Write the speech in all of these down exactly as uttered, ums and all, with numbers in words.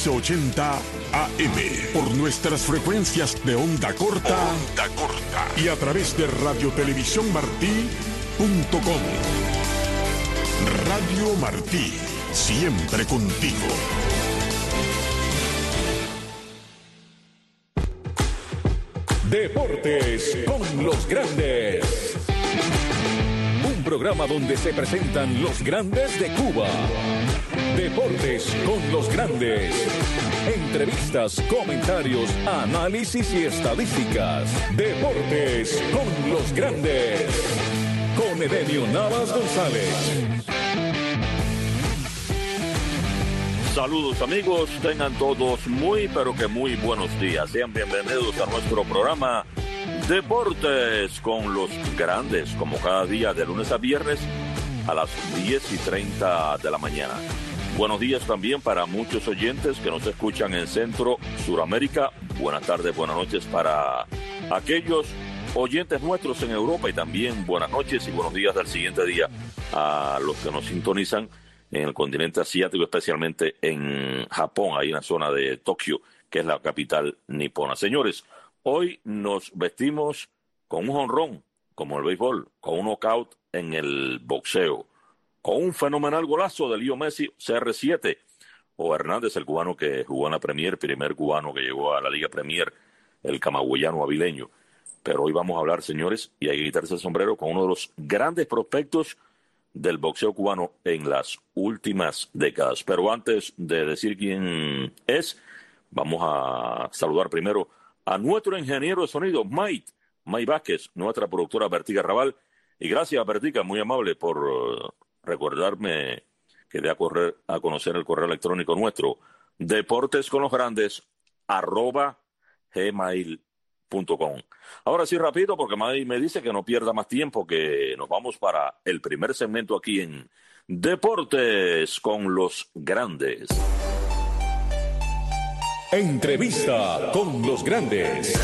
once ochenta A M por nuestras frecuencias de onda corta, onda corta y a través de radio televisión martí punto com. Radio Martí, siempre contigo. Deportes con los grandes. Un programa donde se presentan los grandes de Cuba. Deportes con los grandes. Entrevistas, comentarios, análisis y estadísticas. Deportes con los grandes. Con Edenio Navas González. Saludos amigos, tengan todos muy pero que muy buenos días. Sean bienvenidos a nuestro programa Deportes con los grandes, como cada día de lunes a viernes a las diez y treinta de la mañana. Buenos días también para muchos oyentes que nos escuchan en Centro, Suramérica. Buenas tardes, buenas noches para aquellos oyentes nuestros en Europa y también buenas noches y buenos días del siguiente día a los que nos sintonizan en el continente asiático, especialmente en Japón, ahí en la zona de Tokio, que es la capital nipona. Señores, hoy nos vestimos con un jonrón, como el béisbol, con un knockout en el boxeo, con un fenomenal golazo de Leo Messi, C R siete, o Hernández, el cubano que jugó en la Premier, primer cubano que llegó a la Liga Premier, el camagüeyano avileño. Pero hoy vamos a hablar, señores, y hay que quitarse el sombrero, con uno de los grandes prospectos del boxeo cubano en las últimas décadas. Pero antes de decir quién es, vamos a saludar primero a nuestro ingeniero de sonido, Mike, Mike Vázquez, nuestra productora Bertica Raval. Y gracias, Bertica, muy amable por uh, recordarme que dé a, correr, a conocer el correo electrónico nuestro, deportes con los grandes, arroba gmail punto com. Ahora sí, rápido, porque Mike me dice que no pierda más tiempo, que nos vamos para el primer segmento aquí en Deportes con los grandes. Entrevista con los grandes.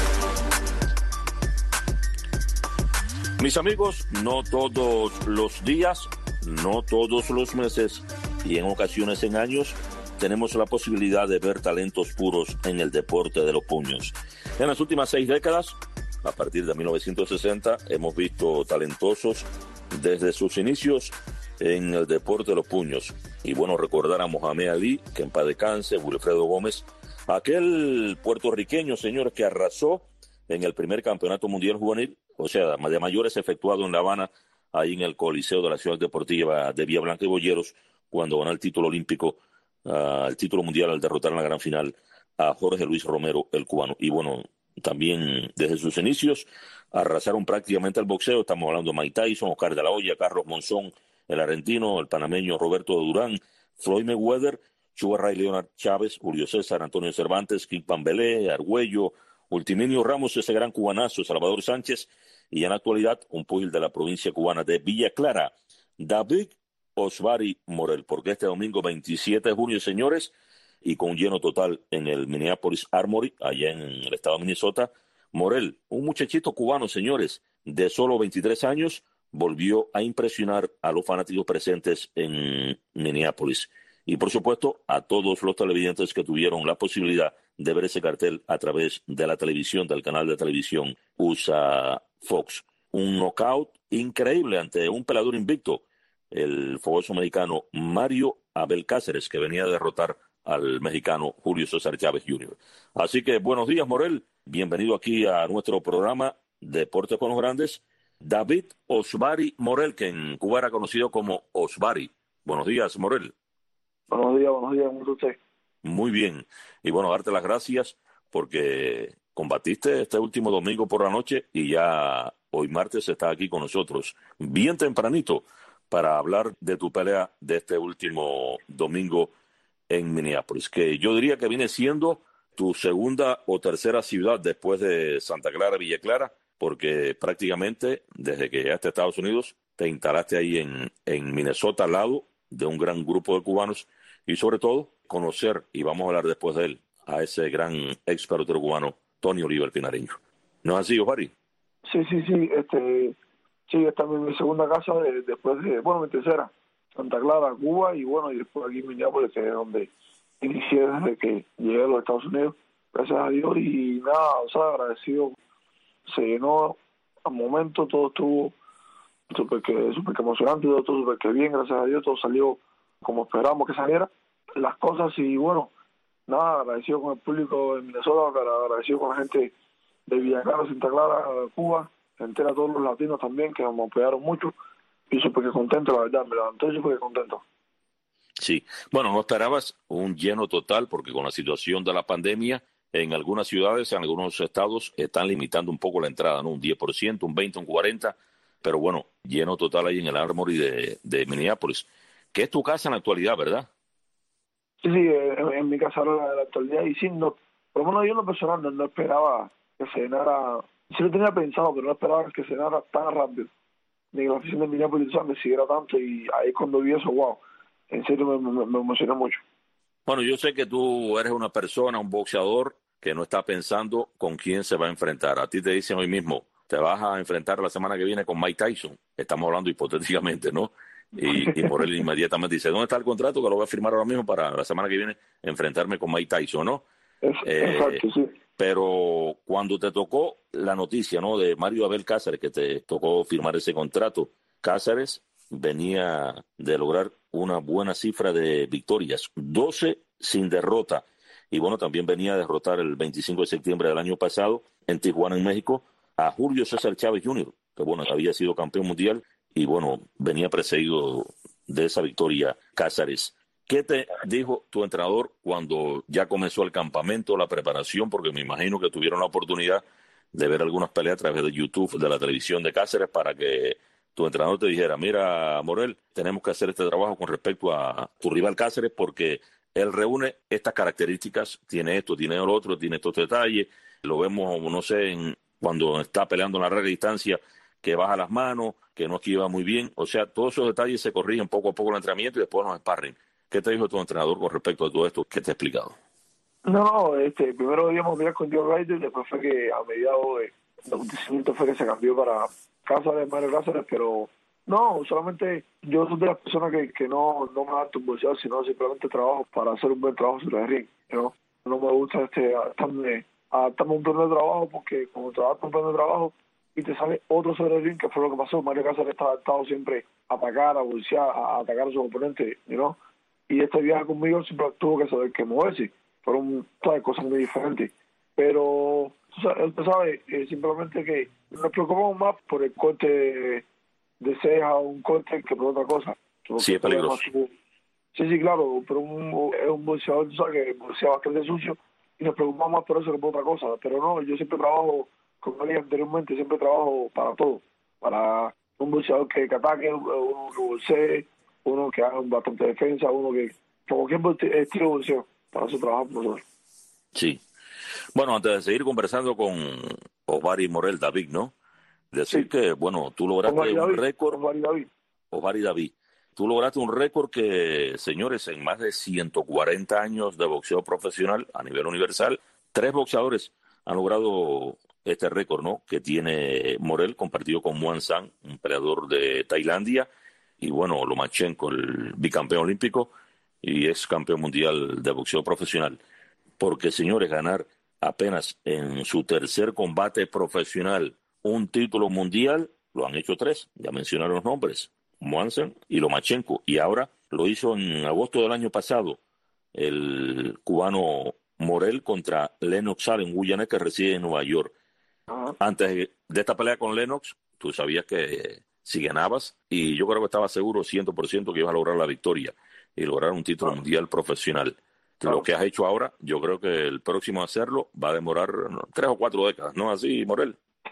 Mis amigos, no todos los días, no todos los meses y en ocasiones en años tenemos la posibilidad de ver talentos puros en el deporte de los puños. En las últimas seis décadas, a partir de mil novecientos sesenta, hemos visto talentosos desde sus inicios en el deporte de los puños. Y bueno, recordar a Mohamed Ali, que en paz descanse, Wilfredo Gómez, aquel puertorriqueño, señores, que arrasó en el primer campeonato mundial juvenil, o sea, de mayores efectuado en La Habana, ahí en el Coliseo de la Ciudad Deportiva de Villa Blanca y Boyeros, cuando ganó el título olímpico, uh, el título mundial al derrotar en la gran final a Jorge Luis Romero, el cubano. Y bueno, también desde sus inicios arrasaron prácticamente el boxeo. Estamos hablando de Mike Tyson, Oscar de la Hoya, Carlos Monzón, el argentino, el panameño Roberto Durán, Floyd Mayweather, Sugar Ray Leonard Chávez, Julio César, Antonio Cervantes, King Pambelé, Argüello, Ultiminio Ramos, ese gran cubanazo, Salvador Sánchez, y en la actualidad un púgil de la provincia cubana de Villa Clara, David Osbari Morel, porque este domingo veintisiete de junio, señores, y con un lleno total en el Minneapolis Armory, allá en el estado de Minnesota, Morel, un muchachito cubano, señores, de solo veintitrés años, volvió a impresionar a los fanáticos presentes en Minneapolis. Y por supuesto, a todos los televidentes que tuvieron la posibilidad de ver ese cartel a través de la televisión, del canal de televisión U S A Fox. Un knockout increíble ante un peleador invicto, el fogoso mexicano Mario Abel Cáceres, que venía a derrotar al mexicano Julio César Chávez junior Así que buenos días, Morel. Bienvenido aquí a nuestro programa Deportes con los Grandes. David Osbari Morel, que en Cuba era conocido como Osbari. Buenos días, Morel. Buenos días, buenos días, ¿cómo está usted? Muy bien. Y bueno, darte las gracias porque combatiste este último domingo por la noche y ya hoy martes estás aquí con nosotros, bien tempranito, para hablar de tu pelea de este último domingo en Minneapolis, que yo diría que viene siendo tu segunda o tercera ciudad después de Santa Clara, Villa Clara, porque prácticamente desde que llegaste a Estados Unidos te instalaste ahí en, en Minnesota al lado de un gran grupo de cubanos y sobre todo conocer, y vamos a hablar después de él, a ese gran ex pelotero cubano, Tony Oliver Pinareño. ¿No es así, Osbari? Sí, sí, sí, este, sí, esta es mi segunda casa de, después de, bueno, mi tercera, Santa Clara, Cuba, y bueno, y después aquí en Minneapolis, que es donde inicié desde que llegué a los Estados Unidos, gracias a Dios, y nada, o sea, agradecido, se llenó al momento, todo estuvo súper que, súper que emocionante, todo estuvo súper que bien, gracias a Dios, todo salió como esperábamos que saliera las cosas, y bueno, nada, agradecido con el público de Minnesota, agradecido con la gente de Villa Clara, Santa Clara, Cuba, entera, todos los latinos también, que nos apoyaron mucho, y súper que contento, la verdad, me levanté súper que contento. Sí, bueno, no esperabas un lleno total porque con la situación de la pandemia en algunas ciudades, en algunos estados están limitando un poco la entrada, ¿no? Un diez por ciento, un veinte por ciento, un cuarenta por ciento, pero bueno, lleno total ahí en el Armory de, de Minneapolis, que es tu casa en la actualidad, ¿verdad? Sí, sí, en, en mi casa ahora en la actualidad, y sí, no, por lo menos yo en lo personal no, no esperaba que se llenara, sí lo tenía pensado, pero no esperaba que se llenara tan rápido, ni que la afición de Minneapolis me siguiera tanto, y ahí cuando vi eso, wow, en serio me, me, me emocioné mucho. Bueno, yo sé que tú eres una persona, un boxeador que no está pensando con quién se va a enfrentar. A ti te dicen hoy mismo, te vas a enfrentar la semana que viene con Mike Tyson. Estamos hablando hipotéticamente, ¿no? Y, y Morel inmediatamente dice, ¿dónde está el contrato? Que lo voy a firmar ahora mismo para la semana que viene enfrentarme con Mike Tyson, ¿no? Es, eh, exacto, sí. Pero cuando te tocó la noticia, ¿no? De Mario Abel Cáceres, que te tocó firmar ese contrato, Cáceres venía de lograr una buena cifra de victorias, doce sin derrota. Y bueno, también venía a derrotar el veinticinco de septiembre del año pasado en Tijuana, en México, a Julio César Chávez junior, que bueno, había sido campeón mundial y bueno, venía precedido de esa victoria Cáceres. ¿Qué te dijo tu entrenador cuando ya comenzó el campamento, la preparación? Porque me imagino que tuvieron la oportunidad de ver algunas peleas a través de YouTube, de la televisión de Cáceres, para que tu entrenador te dijera, mira, Morel, tenemos que hacer este trabajo con respecto a tu rival Cáceres porque él reúne estas características, tiene esto, tiene lo otro, tiene estos detalles, lo vemos, no sé, en, cuando está peleando en la larga distancia, que baja las manos, que no esquiva muy bien, o sea, todos esos detalles se corrigen poco a poco en el entrenamiento y después en los sparring. ¿Qué te dijo tu entrenador con respecto a todo esto que te he explicado? No, no, este, primero íbamos a con Joe Ryder, después fue que a mediados de acontecimiento fue que se cambió para Cáceres, Mario Cáceres, pero no, solamente yo soy de las personas que, que no, no me da turbosidad, sino simplemente trabajo para hacer un buen trabajo sobre el ring, ¿no? No me gusta este adaptarme, adaptarme a un turno de trabajo porque como te adaptas a un turno de trabajo y te sale otro sobre el ring, que fue lo que pasó, Mario Cáceres está adaptado siempre a atacar, a bolsear, a atacar a su oponente, ¿no? Y este viaje conmigo siempre tuvo que saber que moverse. Fueron todas cosas muy diferentes. Pero, usted sabe, eh, simplemente que nos preocupamos más por el corte de, de ceja o un corte que por otra cosa. Sí, es peligroso. Más, sí, sí, claro, pero un, es un bolseador, tú sabes, que bolsea bastante sucio y nos preocupamos más por eso que por otra cosa. Pero no, yo siempre trabajo, como dije anteriormente, siempre trabajo para todo. Para un bolseador que, que ataque, uno que bolsee, uno que haga bastante defensa, uno que, por cualquier estilo de bolseo, para eso trabajamos nosotros. Sí. Bueno, antes de seguir conversando con Osvaldo Morel David, ¿no? Decir sí. que, bueno, tú lograste Osvaldo un David, récord. Osvaldo David. Osvaldo David. Tú lograste un récord que, señores, en más de ciento cuarenta años de boxeo profesional a nivel universal, tres boxeadores han logrado este récord, ¿no? Que tiene Morel, compartido con Muang Sang, un peleador de Tailandia, y bueno, Lomachenko, el bicampeón olímpico y ex campeón mundial de boxeo profesional. Porque, señores, ganar apenas en su tercer combate profesional un título mundial, lo han hecho tres, ya mencionaron los nombres, Muang Sang y Lomachenko, y ahora lo hizo en agosto del año pasado el cubano Morel contra Lennox Allen, un guyanés que reside en Nueva York. Uh-huh. Antes de esta pelea con Lennox, tú sabías que si ganabas, y yo creo que estaba seguro cien por ciento que ibas a lograr la victoria y lograr un título uh-huh. mundial profesional. Uh-huh. Lo que has hecho ahora, yo creo que el próximo a hacerlo va a demorar no, tres o cuatro décadas, ¿no así, Morel?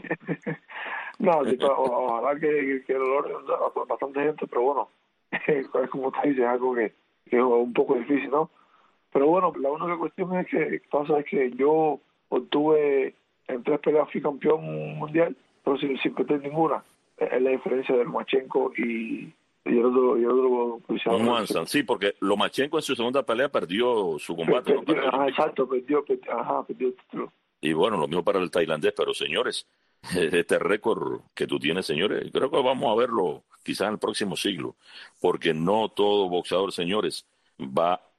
No, sí, ojalá que, que lo logre bastante gente, pero bueno, es como te dices, algo que, que es un poco difícil, ¿no? Pero bueno, la única cuestión es que pasa es que yo obtuve en tres peleas, fui campeón mundial, pero sin, sin perder ninguna. Es la diferencia de Lomachenko y, y el otro, y el otro Muang Sang, sí, porque Lomachenko en su segunda pelea perdió su combate. Perdió, ¿no? Ajá, exacto, perdió, perdió, ajá, perdió el título. Y bueno, lo mismo para el tailandés, pero señores, este récord que tú tienes, señores, creo que vamos a verlo quizás en el próximo siglo, porque no todo boxeador, señores, va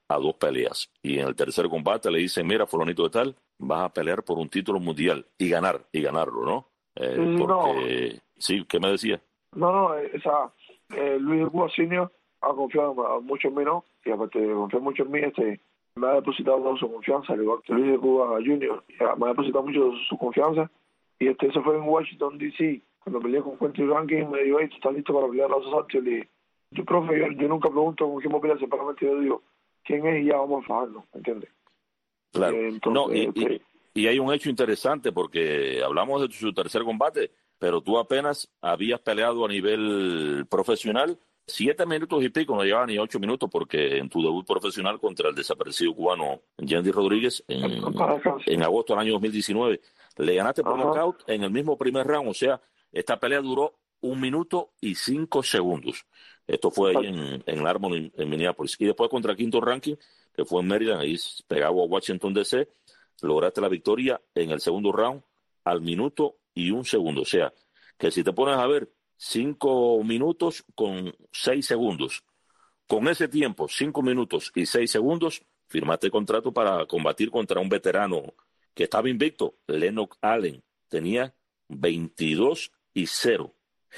a dos peleas. Y en el tercer combate le dicen, mira, fulanito de tal, vas a pelear por un título mundial y ganar, y ganarlo, ¿no? Eh, Sí, porque, no. sí, ¿qué me decía? No, no, esa, eh, Luis de Cuba Senior ha confiado mucho en mí, ¿no? Y aparte de confiar mucho en mí, este, me ha depositado toda su confianza, al igual que Luis de Cuba Junior Me ha depositado mucho su, su confianza. Y este, eso fue en Washington, D C Cuando peleé con Quentin Rankin, me dijo, hey, ¿tú estás listo para pelear a los Sánchez? Le dije, yo, profe, yo, yo nunca pregunto con quién voy a pelear, simplemente yo digo, ¿quién es? Y ya vamos a fajarnos, ¿entiendes? Claro. Eh, No, entonces, y, y, este, y hay un hecho interesante porque hablamos de su tercer combate, pero tú apenas habías peleado a nivel profesional siete minutos y pico, no llevaba ni ocho minutos, porque en tu debut profesional contra el desaparecido cubano Yandy Rodríguez en, para acá, en agosto del año dos mil diecinueve, le ganaste por ajá, nocaut en el mismo primer round, o sea, esta pelea duró un minuto y cinco segundos. Esto fue ahí exacto. en, en Larmont, en Minneapolis. Y después contra Quinto Ranking, que fue en Maryland, ahí pegado a Washington, D C, lograste la victoria en el segundo round al minuto y un segundo. O sea, que si te pones a ver, cinco minutos con seis segundos. Con ese tiempo, cinco minutos y seis segundos, firmaste contrato para combatir contra un veterano que estaba invicto, Lennox Allen. Tenía veintidós y cero.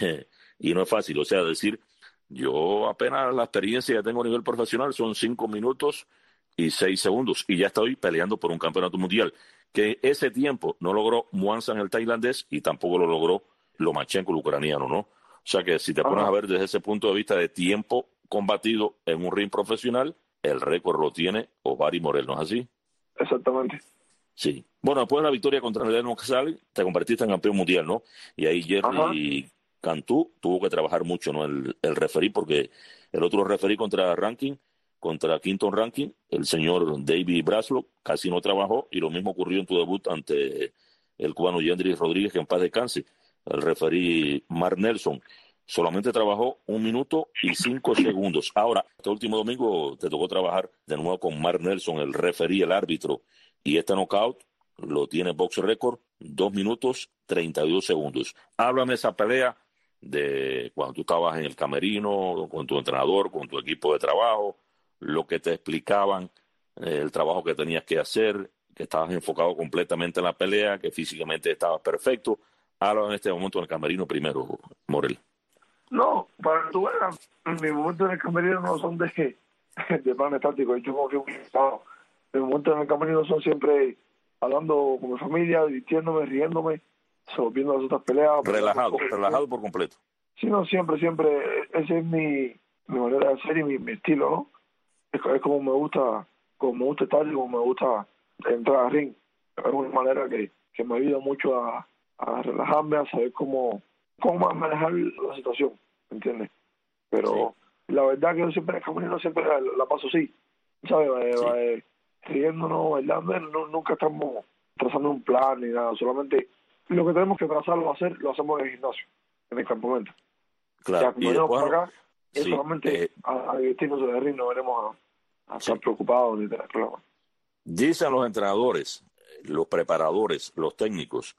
Y no es fácil, o sea, decir, yo apenas la experiencia que tengo a nivel profesional son cinco minutos y seis segundos, y ya estoy peleando por un campeonato mundial, que ese tiempo no logró Muanzan el tailandés y tampoco lo logró Lomachenko el ucraniano, ¿no? O sea que si te pones a Ajá, ver desde ese punto de vista de tiempo combatido en un ring profesional, el récord lo tiene Ovari Morel, ¿no es así? exactamente. Sí. Bueno, después de la victoria contra Lennox Casale, te convertiste en campeón mundial, ¿no? Y ahí Ajá, Jerry Cantú tuvo que trabajar mucho, ¿no? El, el referí, porque el otro referí contra Ranking, contra Quinton Ranking, el señor David Braslow, casi no trabajó, y lo mismo ocurrió en tu debut ante el cubano Yendry Rodríguez, que en paz descanse. El referí Mark Nelson solamente trabajó un minuto y cinco segundos. Ahora, este último domingo te tocó trabajar de nuevo con Mark Nelson, el referí, el árbitro, y este knockout lo tiene Box Record, dos minutos treinta y dos segundos. Háblame de esa pelea, de cuando tú estabas en el camerino, con tu entrenador, con tu equipo de trabajo, lo que te explicaban, eh, el trabajo que tenías que hacer, que estabas enfocado completamente en la pelea, que físicamente estabas perfecto. Háblame en este momento en el camerino primero, Morel. no, para que tú veas, mis momentos en el camerino no son de, de plan estático, yo confío mucho en el trabajo. Mis momentos en el camerino son siempre hablando con mi familia, divirtiéndome, riéndome, so, viendo las otras peleas, aprendiendo un Relajado, poco. relajado por completo. Sí, no, siempre, siempre, ese es mi, mi manera de ser y mi, mi estilo, ¿no? Es, es como me gusta, como me gusta estar y como me gusta entrar al ring. Es una manera que, que me ayuda mucho a, a relajarme, a saber cómo, cómo manejar la situación, ¿entiendes? Sí, Pero la verdad que yo siempre en el camerino siempre la, la paso así, ¿sabes? Eh, sí. eh, riéndonos, bailando, no, nunca estamos trazando un plan ni nada, solamente lo que tenemos que trazar o hacer, lo hacemos en el gimnasio, en el campamento. Ya Claro. cuando Y venimos después, para acá, es sí, solamente eh, a, a divertirnos en el ring, no venimos a, a sí. estar preocupados ni tener problemas. Dicen los entrenadores, los preparadores, los técnicos,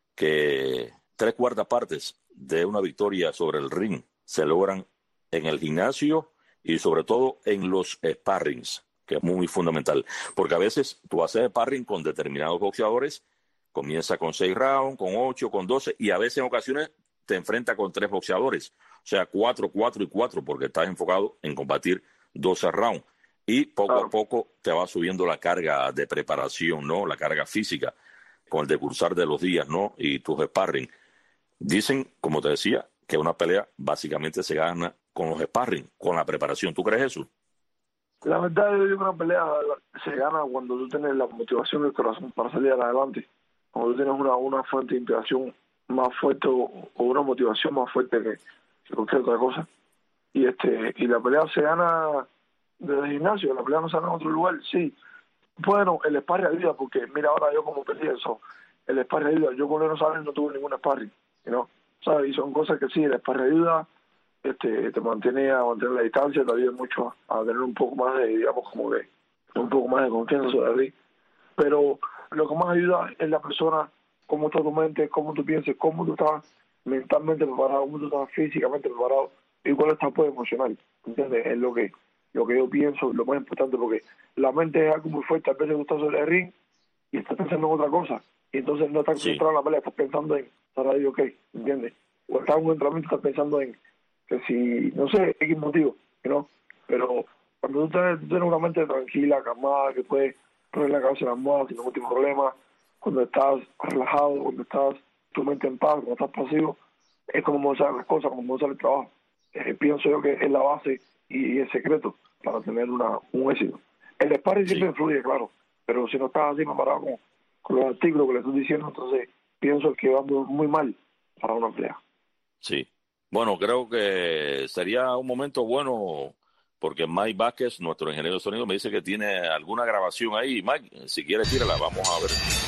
que tres cuartas partes de una victoria sobre el ring se logran en el gimnasio y sobre todo en los sparrings, que es muy fundamental. Porque a veces tú haces sparring con determinados boxeadores, comienza con seis rounds, con ocho, con doce, y a veces en ocasiones te enfrentas con tres boxeadores. O sea, cuatro, cuatro y cuatro, porque estás enfocado en combatir doce rounds. Y poco a Claro. poco te va subiendo la carga de preparación, ¿no? La carga física con el decursar de los días, ¿no? Y tus sparring. Dicen, como te decía, que una pelea básicamente se gana con los sparring, con la preparación. ¿Tú crees eso? La verdad, yo digo que una pelea se gana cuando tú tienes la motivación y el corazón para salir adelante. Cuando tú tienes una, una fuente de inspiración más fuerte o, o una motivación más fuerte que, que cualquier otra cosa. Y este y la pelea se gana desde el gimnasio, la pelea no se gana en otro lugar, sí. Bueno, el sparring ayuda, porque mira, ahora yo como peleé eso, el sparring ayuda. Yo con él no saben, no tuve ningún sparring, ¿no? ¿Sabes? Y son cosas que sí, el sparring ayuda, este, te mantiene a mantener la distancia, te ayuda mucho a, a tener un poco más de, digamos, como que, un poco más de confianza sobre ti. Pero lo que más ayuda es la persona, cómo está tu mente, cómo tú piensas, cómo tú estás mentalmente preparado, cómo tú estás físicamente preparado y cuál es tu apoyo emocional, ¿entiendes? Es lo que lo que yo pienso, lo más importante, porque la mente es algo muy fuerte, a veces tú estás sobre el ring y estás pensando en otra cosa, y entonces no estás concentrado en la pelea, estás pensando en, para ir ok, ¿entiendes? O estás en un entrenamiento, estás pensando en que si, no sé, X motivo, ¿no? Pero cuando tú tienes, tú tienes una mente tranquila, calmada, que puedes poner la cabeza en la almohada sin ningún tipo de problema, cuando estás relajado, cuando estás tu mente en paz, cuando estás pasivo, es como salen las cosas, como sale el trabajo. Eh, pienso yo que es la base y, y el secreto para tener una, un éxito. El sparring siempre Sí. influye, claro, pero si no estás así preparado con, con los artículos que le estoy diciendo, entonces pienso que va muy, muy mal para una pelea. Sí. Bueno, creo que sería un momento bueno porque Mike Vázquez, nuestro ingeniero de sonido, me dice que tiene alguna grabación ahí. Mike, si quieres, tírala, vamos a ver.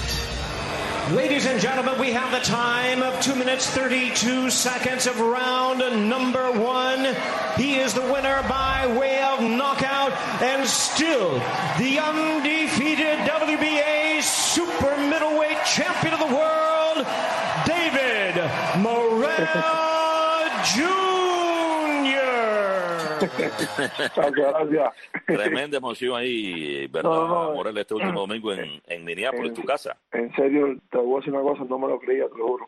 Ladies and gentlemen, we have the time of two minutes, thirty-two seconds of round number one. He is the winner by way of knockout and still the undefeated W B A super middleweight champion of the world, David Morrell Junior Gracias, gracias. Tremenda emoción ahí, ¿verdad, No, no, no. Morel, este último domingo en, en Minneapolis, tu casa? En serio, te voy a decir una cosa, no me lo creía, te lo juro.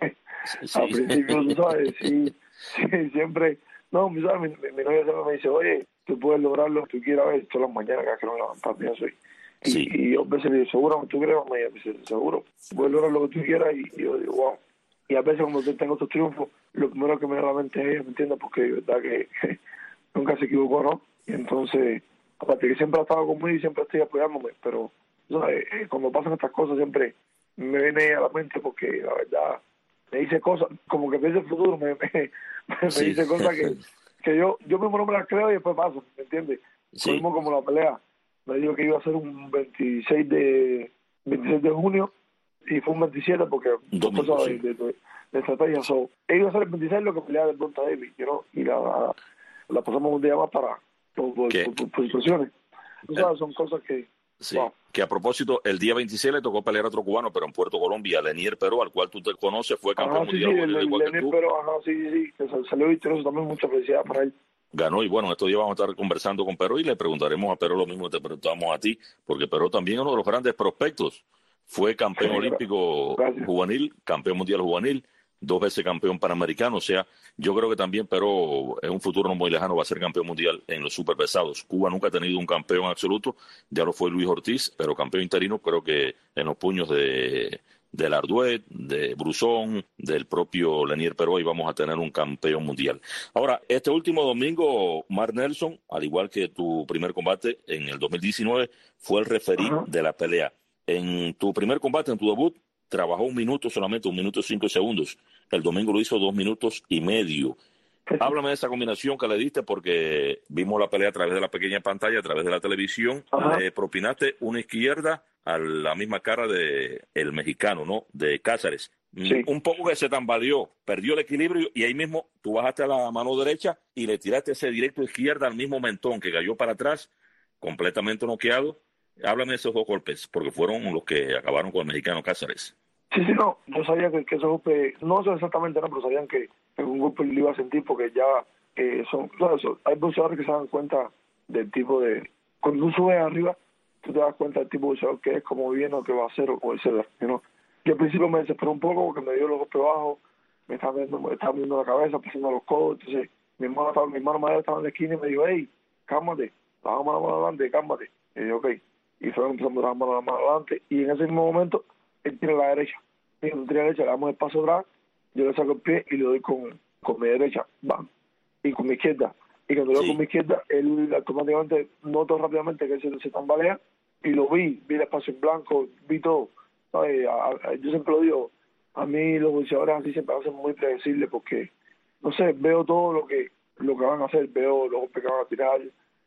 Sí. Al principio, tú sabes, sí, sí, siempre, no, mi, ¿sabes? mi, mi novia siempre me dice, oye, tú puedes lograr lo que tú quieras, ver, todas las mañanas que no levantar, pienso, y, Sí. y, y yo a veces le digo, seguro, tú crees, mamá, y ella me dice, seguro, tú puedes lograr lo que tú quieras, y, y yo digo, wow. Y a veces cuando tengo estos triunfos, lo primero que me da a la mente es ella, ¿me entiendes? Porque de verdad que nunca se equivocó, ¿no? Y entonces, aparte que siempre ha estado conmigo y siempre estoy apoyándome, pero ¿sabes? Cuando pasan estas cosas siempre me viene a la mente porque la verdad me dice cosas, como que pienso el futuro, me, me, me Sí. dice cosas que, que yo yo mismo no me las creo y después pasan, ¿me entiendes? Sí. Lo mismo como la pelea, me dijo que iba a ser un veintiséis de veintiséis de junio y fue un veintisiete porque Domingo, cosas sí. de, de, de estrategia. So, él iba a ser el veintiséis lo que peleaba del Bonta Davis, you know, y la, la, la pasamos un día más para por, por, ¿Qué? por, por, por situaciones. Tú sabes, son cosas que Sí, wow. que a propósito, el día veintiséis le tocó pelear a otro cubano, pero en Puerto Colombia, Lenier Peró, al cual tú te conoces, fue campeón Ajá, sí, sí, mundial el, juvenil, el, igual que el, tú. pero ajá, sí, sí, sí, que sal- salió victorioso también, mucha felicidad para él. Ganó y bueno, estos días vamos a estar conversando con Peró y le preguntaremos a Peró lo mismo que te preguntamos a ti, porque Peró también es uno de los grandes prospectos. Fue campeón Sí, olímpico gracias. juvenil, campeón mundial juvenil, dos veces campeón panamericano. O sea, yo creo que también Peró en un futuro no muy lejano va a ser campeón mundial en los superpesados. Cuba nunca ha tenido un campeón absoluto, ya lo fue Luis Ortiz, pero campeón interino creo que en los puños de del Arduet, de Brusón, del propio Lenier Peró, y vamos a tener un campeón mundial. Ahora, este último domingo, Mark Nelson, al igual que tu primer combate en el dos mil diecinueve, fue el referí Ajá. de la pelea. En tu primer combate, en tu debut, trabajó un minuto solamente, un minuto y cinco segundos. El domingo lo hizo dos minutos y medio. Háblame de esa combinación que le diste, porque vimos la pelea a través de la pequeña pantalla, a través de la televisión. Ajá. Le propinaste una izquierda a la misma cara de el mexicano, ¿no? De Cáceres. Sí. Un poco que se tambaleó, perdió el equilibrio y ahí mismo tú bajaste a la mano derecha y le tiraste ese directo izquierda al mismo mentón que cayó para atrás, completamente noqueado. Háblame de esos dos golpes, porque fueron los que acabaron con el mexicano Cáceres. Sí, sí, no, yo sabía que, que esos golpes, no sé exactamente, no, pero sabían que, que un golpe lo iba a sentir porque ya eh, son, ¿sabes? Hay boxeadores que se dan cuenta del tipo de, cuando tú subes arriba, tú te das cuenta del tipo de boxeador que es, como viene o que va a hacer o etcétera, ¿no? Yo al principio me desesperé un poco porque me dio los golpes bajos, me estaba viendo, me estaba viendo la cabeza, pasando los codos, entonces mi hermano estaba, mi hermano mayor estaba en la esquina y me dijo, hey, cálmate, bajamos la mano adelante, cálmate, y yo, ok, y fue empezando a la mano, la mano adelante, y en ese mismo momento, él tiene la derecha, y cuando tiene la derecha, le damos el paso atrás, yo le saco el pie y le doy con, con mi derecha, bam, y con mi izquierda, y cuando le doy Sí. con mi izquierda, él automáticamente, noto rápidamente que él se, se tambalea, y lo vi, vi el espacio en blanco, vi todo, ¿sabes? A- a- yo siempre lo digo, a mí los boxeadores así siempre hacen muy predecibles porque, no sé, veo todo lo que lo que van a hacer, veo los golpes que van a tirar,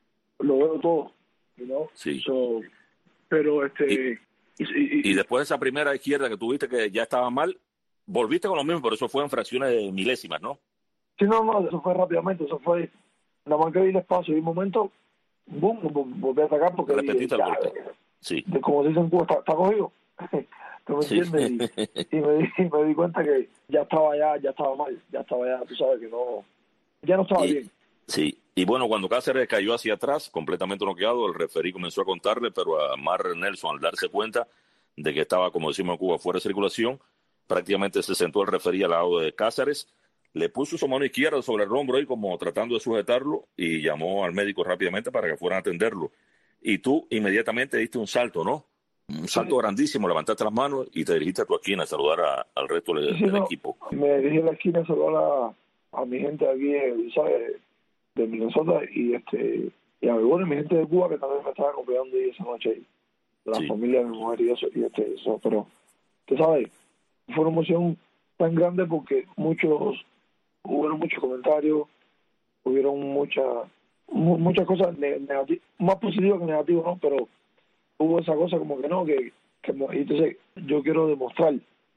lo veo todo, ¿no? Sí. So, pero este... Y, y- y- Y después de esa primera izquierda que tuviste que ya estaba mal, volviste con lo mismo, pero eso fue en fracciones de milésimas, ¿no? sí, no, no, eso fue rápidamente, eso fue, nada más que vi el espacio y un momento, boom, vol- volví a atacar porque Repetiste dije, el ya, golpe. Sí. de como se dice en Cuba, está, está cogido. ¿Tú me Sí. entiendes? Y, y me, di, y me di cuenta que ya estaba ya, ya estaba mal, ya estaba ya, tú sabes que no, ya no estaba Y- bien. Sí, Y bueno, cuando Cáceres cayó hacia atrás, completamente noqueado, el referí comenzó a contarle, pero a Mar Nelson, al darse cuenta de que estaba, como decimos en Cuba, fuera de circulación, prácticamente se sentó el referí al lado de Cáceres, le puso su mano izquierda sobre el hombro ahí como tratando de sujetarlo y llamó al médico rápidamente para que fueran a atenderlo. Y tú inmediatamente diste un salto, ¿no? Un salto sí. grandísimo, levantaste las manos y te dirigiste a tu esquina a saludar a, al resto de, sí, del no, equipo. Me dirigí a la esquina a saludar a, a mi gente aquí, ¿sabes? De Minnesota y este y a bueno, mi gente de Cuba que también me estaba acompañando esa noche, la sí. familia de mi mujer y eso, y este, eso, pero tú sabes, fue una emoción tan grande porque muchos, hubieron muchos comentarios, hubieron muchas muchas cosas negativas, más positivas que negativas, ¿no? Pero hubo esa cosa como que no, que, que y entonces yo quiero demostrar,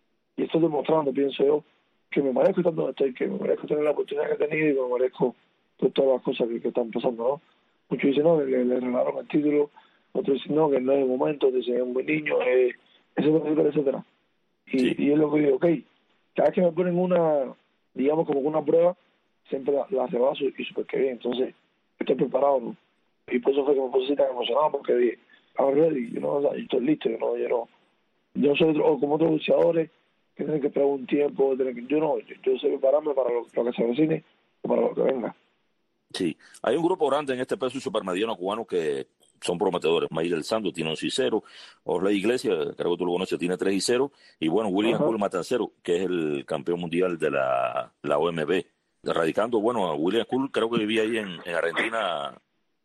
y estoy demostrando, pienso yo, que me merezco estar donde estoy, que me merezco tener la oportunidad que he tenido y me merezco todas las cosas que, que están pasando, ¿no? Muchos dicen, no, le, le regalaron el título, otros dicen, no, que no es el momento, dicen, es un buen niño, eh, etcétera, etcétera, etcétera. Y, sí. y es lo que digo, ok, cada vez que me ponen una, digamos, como una prueba, siempre la, la rebaso y súper que bien, entonces estoy preparado, ¿no? Y por eso fue que me puse tan emocionado, porque dije, I'm ready, you know, yo estoy listo, you know, yo no, yo no soy otro, como otros boxeadores que tienen que esperar un tiempo, que, yo no, yo, yo sé prepararme para lo, lo que se avecine o para lo que venga. Sí, hay un grupo grande en este peso supermediano cubano que son prometedores. Mayr El Santo tiene once y cero, Osley Iglesias, creo que tú lo conoces, tiene tres y cero, y bueno, William Cool Matancero, que es el campeón mundial de la, la O M B. Radicando, bueno, a William Cool creo que vivía ahí en, en Argentina,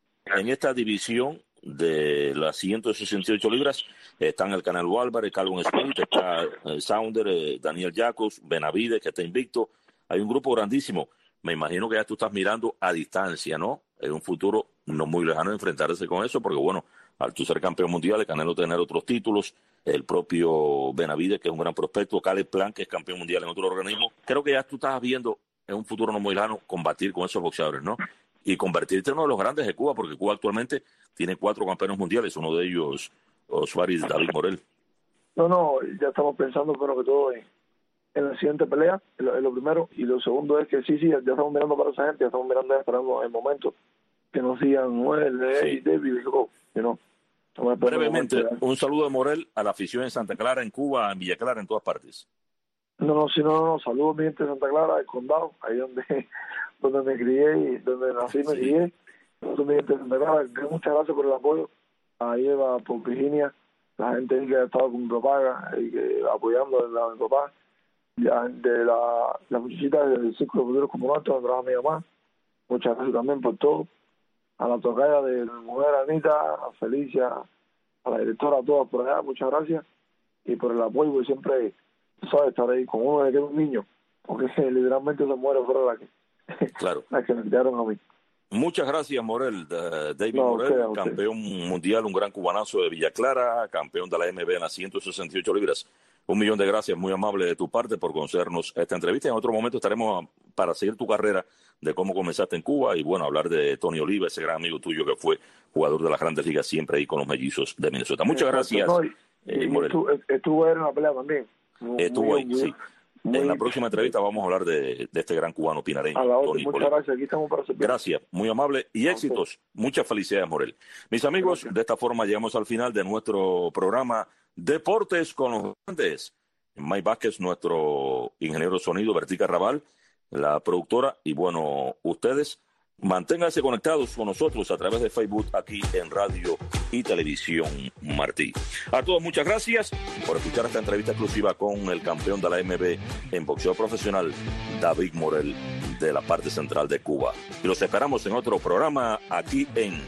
en esta división de las ciento sesenta y ocho libras, están el Canelo Álvarez, Calvin Smith, está eh, Sounder, eh, Daniel Jacobs, Benavides, que está invicto. Hay un grupo grandísimo. Me imagino que ya tú estás mirando a distancia, ¿no? En un futuro no muy lejano enfrentarse con eso, porque bueno, al tú ser campeón mundial, el Canelo tener otros títulos, el propio Benavides, que es un gran prospecto, Caleb Plant, que es campeón mundial en otro organismo, creo que ya tú estás viendo en un futuro no muy lejano combatir con esos boxeadores, ¿no? Y convertirte en uno de los grandes de Cuba, porque Cuba actualmente tiene cuatro campeones mundiales, uno de ellos, Suárez David Morel. No, no, ya estamos pensando, pero que todo en... en la siguiente pelea, es lo, es lo primero, y lo segundo es que sí, sí, ya estamos mirando para esa gente, ya estamos mirando, esperando el momento que nos digan, Noel, hey, David, you know, brevemente, un saludo de Morel a la afición en Santa Clara, en Cuba, en Villa Clara, en todas partes. No, no, sí, no, no, no, saludos a mi gente de Santa Clara, del condado, ahí donde, donde me crié y donde nací, me sí. crié, saludos a mi gente de Santa Clara, muchas gracias por el apoyo, ahí va por Virginia, la gente que ha estado con mi papá, y que, apoyando a mi papá, ya de la, la muchachita del Círculo de Futuros Comunatos, donde trabaja mi mamá. Muchas gracias también por todo. A la tocaya de mi mujer Anita, a Felicia, a la directora, a todas por allá, muchas gracias. Y por el apoyo, porque siempre, sabes, estar ahí con uno de que es un niño, porque literalmente se muere fuera la que, claro. la que me quedaron a mí. Muchas gracias, Morel. Uh, David no, Morel, usted, usted. campeón mundial, un gran cubanazo de Villa Clara, campeón de la M B en las ciento sesenta y ocho libras. Un millón de gracias, muy amable de tu parte por concedernos esta entrevista. En otro momento estaremos para seguir tu carrera de cómo comenzaste en Cuba y, bueno, hablar de Tony Oliva, ese gran amigo tuyo que fue jugador de las Grandes Ligas siempre ahí con los Mellizos de Minnesota. Muchas gracias, no, y, eh, y Morel. Estuvo, estuvo en la pelea también. Muy, estuvo ahí, muy, sí. Muy, en la próxima entrevista vamos a hablar de, de este gran cubano pinareño. A la Tony muchas Oliva. Gracias, aquí estamos para servir. Gracias, muy amable y no, éxitos. Sí. Muchas felicidades, Morel. Mis amigos, gracias. De esta forma llegamos al final de nuestro programa Deportes con los Grandes. Mike Vázquez, nuestro ingeniero de sonido, Vertica Raval, la productora, y bueno, ustedes manténganse conectados con nosotros a través de Facebook aquí en Radio y Televisión Martí. A todos muchas gracias por escuchar esta entrevista exclusiva con el campeón de la M B en boxeo profesional, David Morel, de la parte central de Cuba. Y los esperamos en otro programa aquí en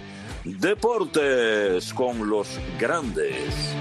Deportes con los Grandes.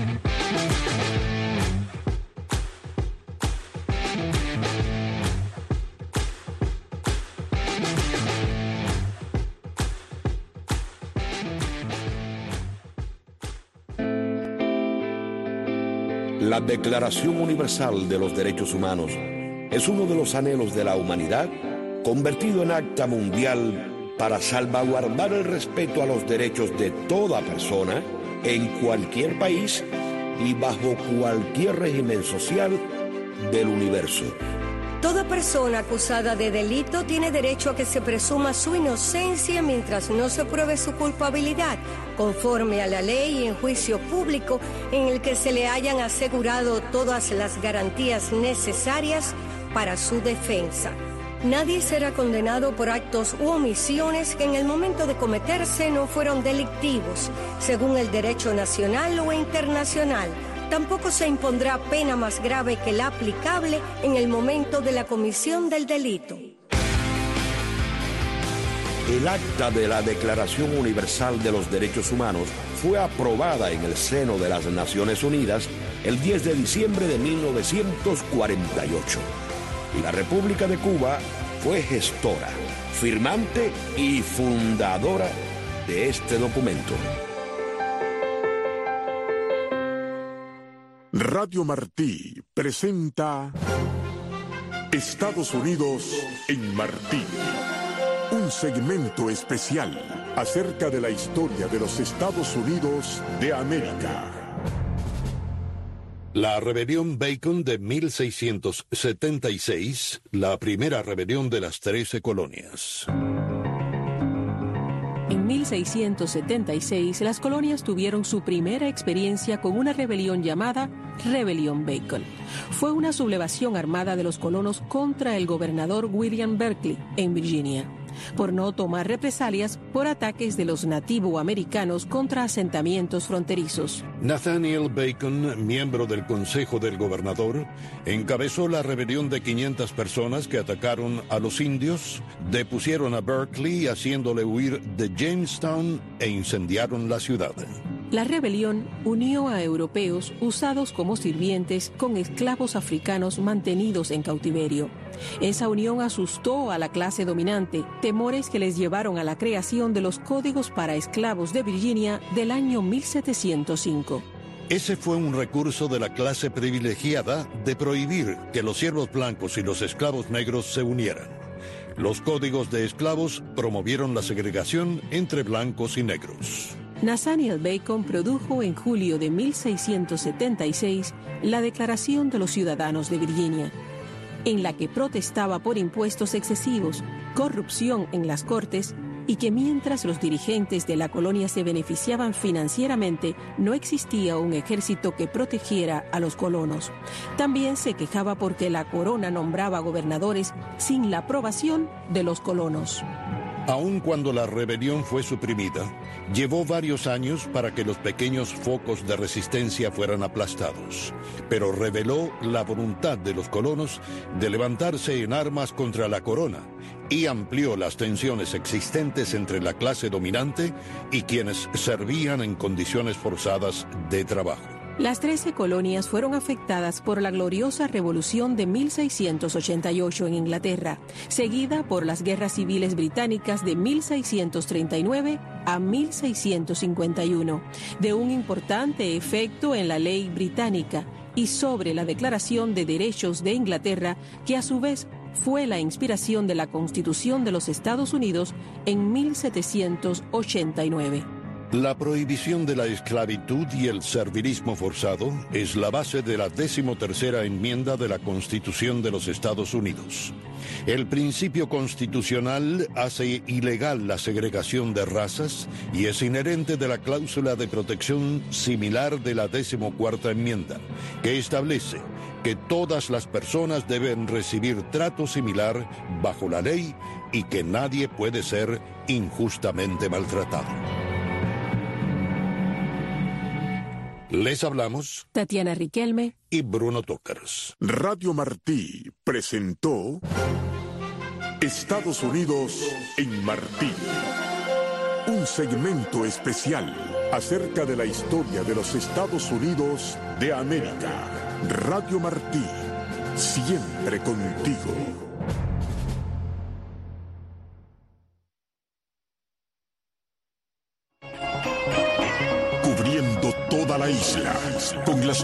La Declaración Universal de los Derechos Humanos es uno de los anhelos de la humanidad convertido en acta mundial para salvaguardar el respeto a los derechos de toda persona en cualquier país y bajo cualquier régimen social del universo. Toda persona acusada de delito tiene derecho a que se presuma su inocencia mientras no se pruebe su culpabilidad, conforme a la ley y en juicio público en el que se le hayan asegurado todas las garantías necesarias para su defensa. Nadie será condenado por actos u omisiones que en el momento de cometerse no fueron delictivos, según el derecho nacional o internacional. Tampoco se impondrá pena más grave que la aplicable en el momento de la comisión del delito. El acta de la Declaración Universal de los Derechos Humanos fue aprobada en el seno de las Naciones Unidas el diez de diciembre de mil novecientos cuarenta y ocho. Y la República de Cuba fue gestora, firmante y fundadora de este documento. Radio Martí presenta Estados Unidos en Martí, un segmento especial acerca de la historia de los Estados Unidos de América. La rebelión Bacon de mil seiscientos setenta y seis, la primera rebelión de las trece colonias. En mil seiscientos setenta y seis, las colonias tuvieron su primera experiencia con una rebelión llamada Rebelión Bacon. Fue una sublevación armada de los colonos contra el gobernador William Berkeley en Virginia, por no tomar represalias por ataques de los nativoamericanos contra asentamientos fronterizos. Nathaniel Bacon, miembro del Consejo del Gobernador, encabezó la rebelión de quinientas personas que atacaron a los indios, depusieron a Berkeley haciéndole huir de Jamestown e incendiaron la ciudad. La rebelión unió a europeos usados como sirvientes con esclavos africanos mantenidos en cautiverio. Esa unión asustó a la clase dominante, temores que les llevaron a la creación de los Códigos para Esclavos de Virginia del año mil setecientos cinco. Ese fue un recurso de la clase privilegiada de prohibir que los siervos blancos y los esclavos negros se unieran. Los códigos de esclavos promovieron la segregación entre blancos y negros. Nathaniel Bacon produjo en julio de mil seiscientos setenta y seis la Declaración de los Ciudadanos de Virginia, en la que protestaba por impuestos excesivos, corrupción en las cortes y que mientras los dirigentes de la colonia se beneficiaban financieramente, no existía un ejército que protegiera a los colonos. También se quejaba porque la corona nombraba gobernadores sin la aprobación de los colonos. Aun cuando la rebelión fue suprimida, llevó varios años para que los pequeños focos de resistencia fueran aplastados, pero reveló la voluntad de los colonos de levantarse en armas contra la corona y amplió las tensiones existentes entre la clase dominante y quienes servían en condiciones forzadas de trabajo. Las trece colonias fueron afectadas por la gloriosa Revolución de mil seiscientos ochenta y ocho en Inglaterra, seguida por las guerras civiles británicas de mil seiscientos treinta y nueve a mil seiscientos cincuenta y uno, de un importante efecto en la ley británica y sobre la Declaración de Derechos de Inglaterra, que a su vez fue la inspiración de la Constitución de los Estados Unidos en mil setecientos ochenta y nueve. La prohibición de la esclavitud y el servilismo forzado es la base de la decimotercera enmienda de la Constitución de los Estados Unidos. El principio constitucional hace ilegal la segregación de razas y es inherente de la cláusula de protección similar de la decimocuarta enmienda, que establece que todas las personas deben recibir trato similar bajo la ley y que nadie puede ser injustamente maltratado. Les hablamos Tatiana Riquelme y Bruno Tócaras. Radio Martí presentó Estados Unidos en Martí, un segmento especial acerca de la historia de los Estados Unidos de América. Radio Martí, siempre contigo. Toda la isla, con las